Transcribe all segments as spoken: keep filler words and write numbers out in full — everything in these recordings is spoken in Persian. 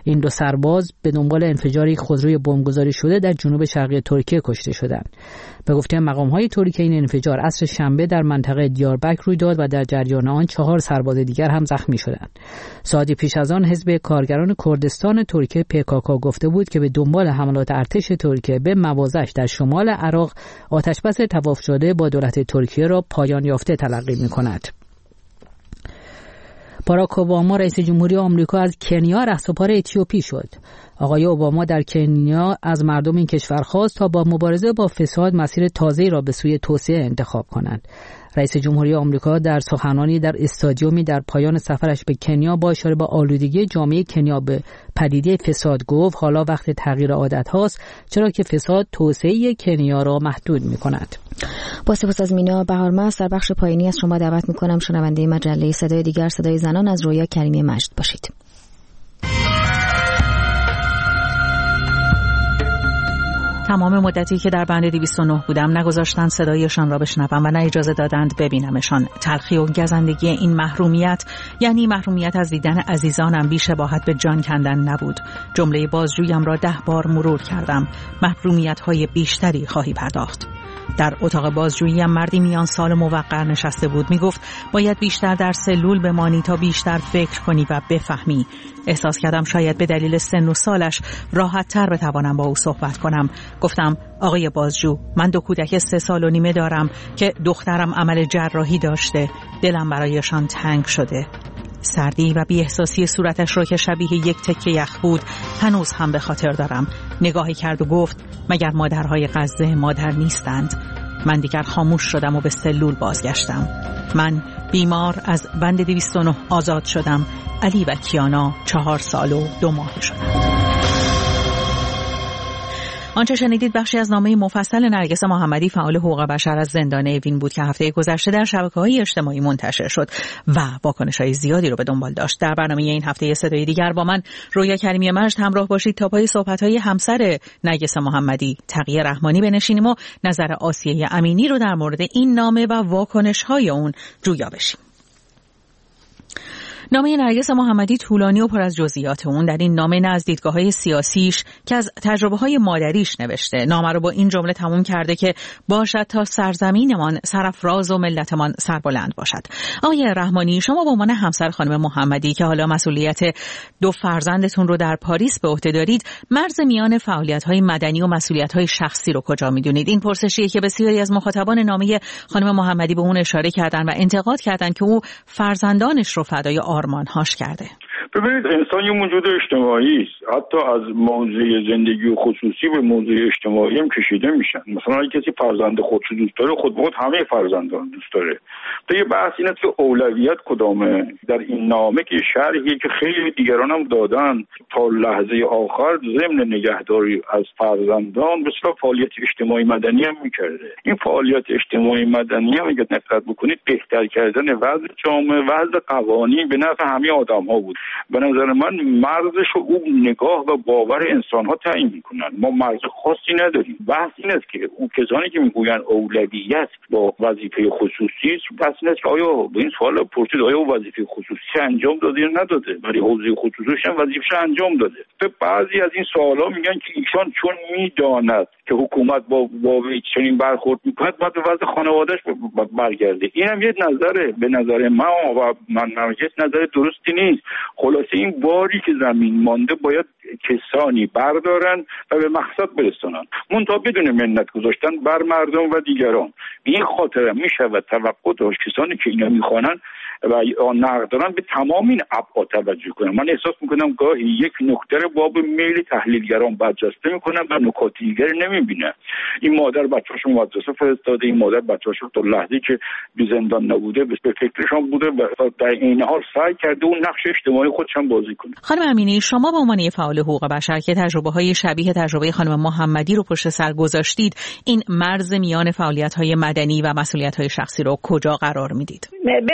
این دو سرباز به دنبال انفجار خودروی بمبگذاری شده در جنوب شرقی ترکیه کشته شدند. به گفته مقام‌های ترکیه این انفجار عصر شنبه در منطقه دیاربکر روی داد و در جریان آن چهار سرباز دیگر هم زخمی شدند. ساعتی پیش از آن حزب کارگران کردستان ترکیه پی کی کی گفته بود که به دنبال حملات ارتش ترکیه به مواضعش در شمال عراق آتشبس توافق شده با دولت ترکیه را پایان یافته تلقی می‌کند. باراک اوباما رئیس جمهوری آمریکا از کنیا رهسپار اتیوپی شد. آقای اوباما در کنیا از مردم این کشور خواست تا با مبارزه با فساد مسیر تازه‌ای را به سوی توسعه انتخاب کنند. رئیس جمهوری آمریکا در سخنرانی در استادیومی در پایان سفرش به کنیا با اشاره به آلودگی جامعه کنیا به پدیده فساد گفت حالا وقت تغییر عادت هاست، چرا که فساد توسعه کنیا را محدود می کند. با سپاس از مینا بهارمست. در بخش پایینی از شما دعوت می کنم شنونده مجله صدای دیگر صدای زنان از رویا کریمی مجد باشید. تمام مدتی که در بند دویست و نه بودم نگذاشتند صدایشان را بشنوم و نه اجازه دادند ببینمشان. تلخی و گزندگی این محرومیت یعنی محرومیت از دیدن عزیزانم بی شباهت به جان کندن نبود. جمله بازجویم را ده بار مرور کردم. محرومیت‌های بیشتری خواهی پرداخت. در اتاق بازجویی مردی میان سال موقر نشسته بود. می گفت باید بیشتر در سلول بمانی تا بیشتر فکر کنی و بفهمی. احساس کردم شاید به دلیل سن و سالش راحت تر بتوانم با او صحبت کنم. گفتم آقای بازجو، من دو کودک سه سال و نیمه دارم که دخترم عمل جراحی داشته. دلم برایشان تنگ شده. سردی و بی‌احساسی صورتش رو که شبیه یک تکه یخ بود هنوز هم به خاطر دارم. نگاهی کرد و گفت مگر مادرهای غزه مادر نیستند؟ من دیگر خاموش شدم و به سلول بازگشتم. من بیمار از بند دویست و نه آزاد شدم. علی و کیانا چهار سال و دو ماه شدند. آنچه شنیدید بخشی از نامه مفصل نرگس محمدی فعال حقوق بشر از زندان اوین بود که هفته گذشته در شبکه‌های اجتماعی منتشر شد و واکنش‌های زیادی رو به دنبال داشت. در برنامه این هفته صدای دیگر با من رویا کریمی مجد همراه باشید تا پای صحبت‌های همسر نرگس محمدی تقیه رحمانی بنشینیم و نظر آسیه امینی رو در مورد این نامه و واکنش‌های اون جویا بشیم. نامه نرگس محمدی طولانی و پر از جزئیات. اون در این نامه نه از دیدگاه‌های سیاسیش که از تجربه‌های مادریش نوشته. نامه رو با این جمله تموم کرده که باشد تا سرزمینمان سرافراز و ملتمان سربلند باشد. آقای رحمانی، شما به عنوان همسر خانم محمدی که حالا مسئولیت دو فرزندتون رو در پاریس به عهده دارید، مرز میان فعالیت‌های مدنی و مسئولیت‌های شخصی رو کجا می‌دونید؟ این پرسشیه که بسیاری از مخاطبان نامه خانم محمدی به اون اشاره کردن و انتقاد کردن که او فرزندانش رو فدای آرمان‌هاش کرده. ببینید، انسان یه موجود اجتماعی است. حتی از موضوع زندگی و خصوصی به موضوع اجتماعی هم کشیده میشن. مثلا اگه کسی فرزند خودشو دوست داره، خود به خود همه فرزندان دوست داره. تو یه بحث اینه که اولویت کدامه. در این نامه که شرحیه که خیلی دیگران هم دادن، تا لحظه آخر ضمن نگهداری از فرزندان بسیار فعالیت اجتماعی مدنی هم میکرده. این فعالیت اجتماعی مدنی هم اگه دقت بکنید بهتر کردن وضع جامعه، وضع قوانین به نفع همه آدم‌ها بود. به نظر من مرزش رو اون نگاه و باور انسان‌ها تعیین می‌کنن. ما مرز خاصی نداریم. بحث این است که اون کسانی که میگوین اولویت با وظیفه خصوصی است، بحث این است که آیا به این سوال پرسید آیا وظیفه خصوصی انجام داده یا نداده؟ برای حوزه خصوصیش هم وظیفه‌اش انجام داده. به بعضی از این سوالا میگن که ایشان چون میداند که حکومت با با چنین برخورد می‌کنه باید به وضع خانواده‌اش برگرده. اینم یه نظره. به نظر من و من نرگس نظر درستی نیست. خلاصه این باری که زمین مانده باید کسانی بردارن و به مقصد برسونن. منتها بدون منت گذاشتن بر مردم و دیگران. به این خاطر میشود توقع داشت کسانی که اینا میخوانن و نقد دارن به تمام این ابعاد توجه کنن. من احساس میکنم گاهی یک نکته رو باب میل تحلیلگران برجسته میکنن و نکات دیگر نمیبینن. این مادر بچه‌شو مدرسه فرستاده، این مادر بچه‌شو تا لحظه‌ای که بی زندان نبوده به فکرشون بوده و در این حال سعی کرده اون نقش اجتماعی خودش هم بازی کنه. خانم امینی، شما به عنوان فعال حقوق بشر که تجربه‌های شبیه تجربه خانم محمدی رو پشت سر گذاشتید، این مرز میان فعالیت‌های مدنی و مسئولیت‌های شخصی رو کجا قرار میدید؟ به نظر من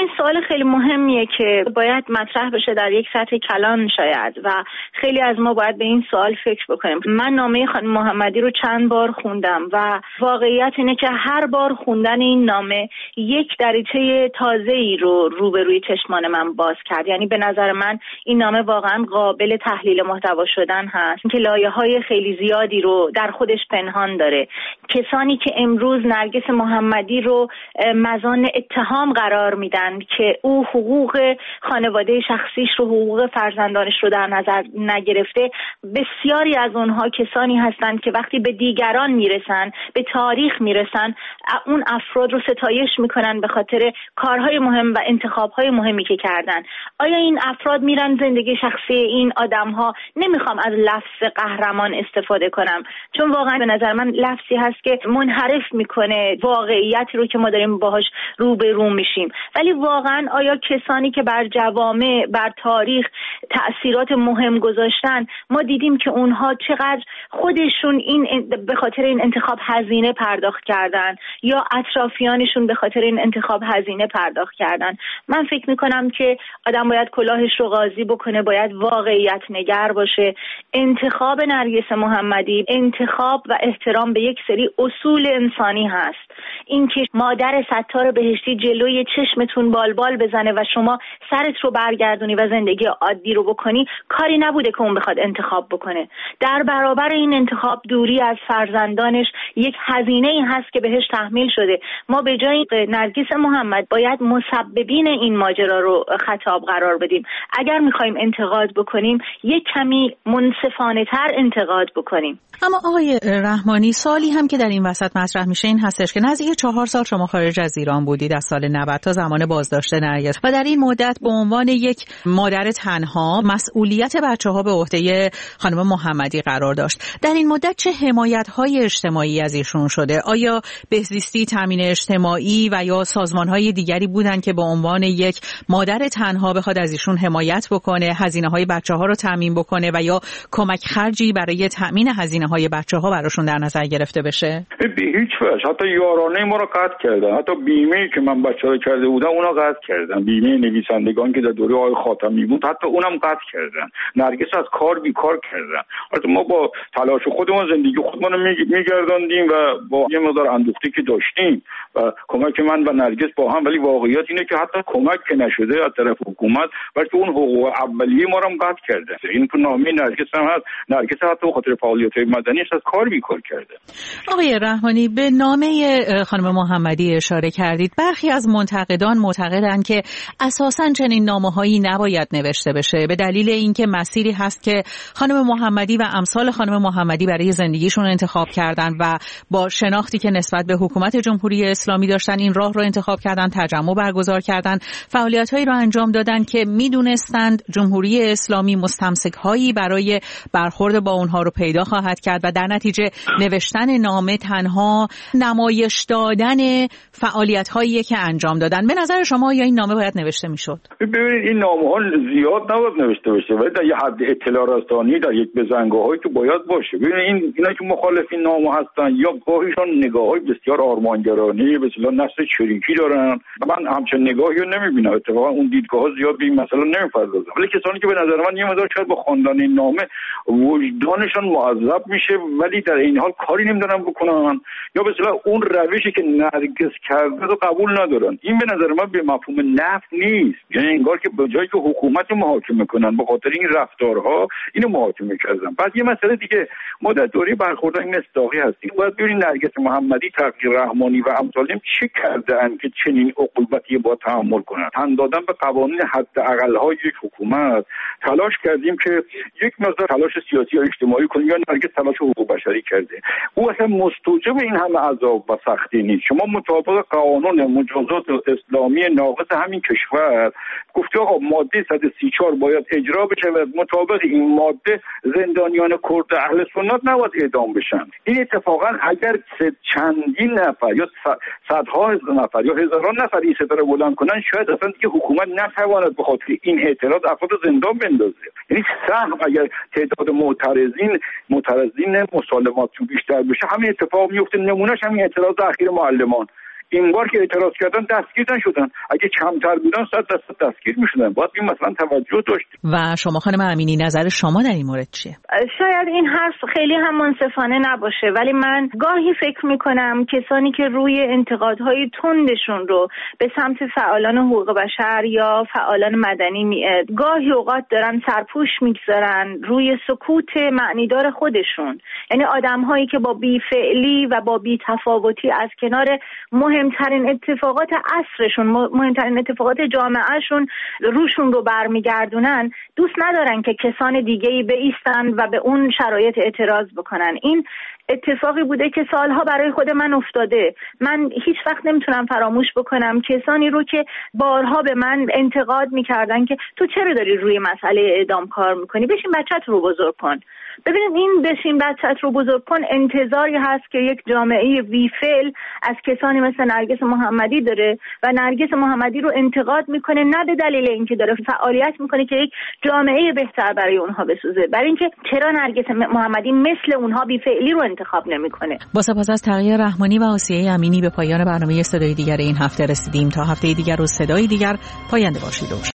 سوال خیلی مهمیه که باید مطرح بشه در یک سطح کلان شاید و خیلی از ما باید به این سوال فکر بکنیم. من نامه خانم محمدی رو چند بار خوندم و واقعیت اینه که هر بار خوندن این نامه یک دریچه تازه‌ای رو روبروی چشمان من باز کرد. یعنی به نظر من این نامه واقعا قابل تحلیل محتوا شدن هست که لایه‌های خیلی زیادی رو در خودش پنهان داره. کسانی که امروز نرگس محمدی رو مزان اتهام قرار میدن که او حقوق خانواده شخصیش رو، حقوق فرزندانش رو در نظر نگرفته، بسیاری از اونها کسانی هستند که وقتی به دیگران میرسن، به تاریخ میرسن، اون افراد رو ستایش میکنن به خاطر کارهای مهم و انتخابهای مهمی که کردن. آیا این افراد میرن زندگی شخصی این آدمها؟ نمیخوام از لفظ قهرمان استفاده کنم چون واقعا به نظر من لفظی هست که منحرف میکنه واقعیتی رو که ما داریم باهاش روبرو میشیم. ولی واقعا آیا کسانی که بر جوامع، بر تاریخ تأثیرات مهم گذاشتن، ما دیدیم که اونها چقدر خودشون این به خاطر این انتخاب هزینه پرداخت کردن یا اطرافیانشون به خاطر این انتخاب هزینه پرداخت کردن. من فکر میکنم که آدم باید کلاهش رو قاضی بکنه، باید واقعیت نگر باشه. انتخاب نرگس محمدی انتخاب و احترام به یک سری اصول انسانی هست. اینکه مادر ستار بهشتی جلوی چشمتون بالبال بزنه و شما سرت رو برگردونی و زندگی عادی رو بکنی، کاری نبوده که اون بخواد انتخاب بکنه. در برابر این انتخاب دوری از فرزندانش یک هزینه ای هست که بهش تحمیل شده. ما به جای نرگس محمد باید مسببین این ماجرا رو خطاب قرار بدیم. اگر میخوایم انتقاد بکنیم یک کمی منصفانه تر انتقاد بکنیم. اما آقای رحمانی، سوالی هم که در این وسط مطرح میشه این هستش که نزدیک چهار سال شما خارج از ایران بودید، از سال نود تا زمان بازداشت نرگس، و در این مدت به عنوان یک مادر تنها مسئولیت بچه‌ها به عهده خانم محمدی قرار داشت. در این مدت چه حمایت‌های اجتماعی از ایشون شده؟ آیا بهزیستی، تامین اجتماعی و یا سازمان‌های دیگری بودن که به عنوان یک مادر تنها بخواد از ایشون حمایت بکنه، هزینه‌های بچه‌ها رو تامین بکنه و یا کمک خرجی برای تامین هزینه‌های بچه‌ها براشون در نظر گرفته بشه؟ به هیچ وجه. حتی یارانه ما رو قطع کردن. حتی بیمه‌ای که من بچه‌ها کرده بودم اونا قطع کردن. بیمه نویسندگان که در دوره آقای خاتمی بود حتی اونم قطع کردن. نرگس از کار بیکار کردن. البته ما با تلاش خودمون زندگی خودمون رو میگرداندیم و با یه مقدار اندوختی که داشتیم و کمک من و نرگس با هم، ولی واقعیت اینه که حتی کمک که نشده از طرف حکومت، بلکه اون حقوق اولیه ما رو هم قطع کرده. این تو نامه نرگس هم هست. نرگس حتی به خاطر فعالیت‌های مدنیش از کار بیکار کرده. آقای رحمانی، به نامه خانم محمدی اشاره کردید. برخی از منتقدان معتقدند که اساساً چنین نامه‌هایی نباید نوشته بشه، به دلیل اینکه مسیری هست که خانم محمدی و امثال خانم محمدی برای زندگیشون انتخاب کردن و با شناختی که نسبت به حکومت جمهوری اسلامی داشتن این راه رو انتخاب کردن، تجمع برگزار کردن، فعالیت‌هایی رو انجام دادن که میدونستند جمهوری اسلامی مستمسک‌هایی برای برخورد با اونها رو پیدا خواهد کرد و در نتیجه نوشتن نامه تنها نمایش دادن فعالیت‌هایی که انجام دادن. به نظر شما یا این نامه باید نوشته میشد؟ ببینید این نامه‌ها زیاد نباید نوشته بشه، ولی در یه حد اطلاع رسانی، در یک بزنگاهایی که باید باشه. ببینید این اینا که مخالف این نامه هستن یا گاهیشان نگاه‌های بسیار آرمانگرانه، بسیار نسل چریکی دارن. من همچین نگاهی رو نمی‌بینم. اتفاقا اون دیدگاه‌ها زیاد به این مسئله نمی‌پردازن. ولی کسانی که به نظر من یه مقدار شاید با خواندن این نامه وجدانشان معذب میشه ولی در این حال کاری نمی‌دونن بکنن، یا به اصطلاح اون روشی که نرگس کرده رو قبول ندارن. این به نظر من به مفهوم نفی نیست. یعنی انگار که به جایی که حکومت محاکمه کنن به خاطر این رفتارها اینو محاکمه کردن. بعد یه مسئله دیگه، ما در دوره برخوردهای مصداقی هستیم. باید ببینید نرگس محمدی، تقی رحمانی و امثالهم چه کردن که چنین عقوبتی با تحمل کنن. تن دادن به قوانین حداقل‌های یک حکومت. تلاش کردیم که یک مقدار تلاش سیاسی یا اجتماعی کنیم، یا نرگس تلاش حقوق بشری کرده. او اصلا مستوجب این همه عذاب و سختی نیست. شما مطابق قانون مجازات اسلامی ناقص همین کشور گفته آقا ماده صد و سی و چهار باید اجرا بشه و مطابق این ماده زندانیان کرد اهل سنت نباید اعدام بشن. این اتفاقا اگر چندین نفر یا صدها نفر یا هزاران نفر این صدا رو بلند کنن، شاید اصلا دیگه حکومت نتواند به خاطر این اعتراض افراد زندان بندازه. یعنی سهم اگر تعداد معترضین معترضین مسالمات بیشتر بشه همین اتفاق میفته. نمونهش همین اعتراض اخیر معلمان این بار که اعتراض کردن دستگیر نشدن، اگه کمتر بودن صد درصد دستگیر میشدن. باید این مثلا توجه داشت. و شما خانم امینی نظر شما در این مورد چیه؟ شاید این حرف خیلی هم منصفانه نباشه، ولی من گاهی فکر میکنم کسانی که روی انتقادهای تندشون رو به سمت فعالان حقوق بشر یا فعالان مدنی می... گاهی اوقات دارن سرپوش میگذارن روی سکوت معنیدار خودشون، یعنی آدم‌هایی که با بی‌فعلی و با بی‌تفاوتی از کنار مهمترین اتفاقات عصرشون، مهمترین اتفاقات جامعهشون روشون رو برمیگردونن، دوست ندارن که کسان دیگه‌ای بایستن و به اون شرایط اعتراض بکنن. این اتفاقی بوده که سالها برای خود من افتاده. من هیچ وقت نمیتونم فراموش بکنم کسانی رو که بارها به من انتقاد میکردن که تو چرا داری روی مسئله اعدام کار میکنی، بشین بچت رو بزرگ کن. ببینید این بشین بچت رو بزرگ کن انتظاری هست که یک جامعه بی‌فعل از کسانی مثل نرگس محمدی داره و نرگس محمدی رو انتقاد میکنه، نه به دلیل اینکه داره فعالیت میکنه که یک جامعه بهتر برای اونها بسازه، برای اینکه چرا نرگس محمدی مثل اونها بی‌فعلی رو انتخاب نمیکنه. با سپاس از تقی رحمانی و آسیه امینی به پایان برنامه صدای دیگر این هفته رسیدیم. تا هفته دیگر و صدای دیگر پاینده باشید.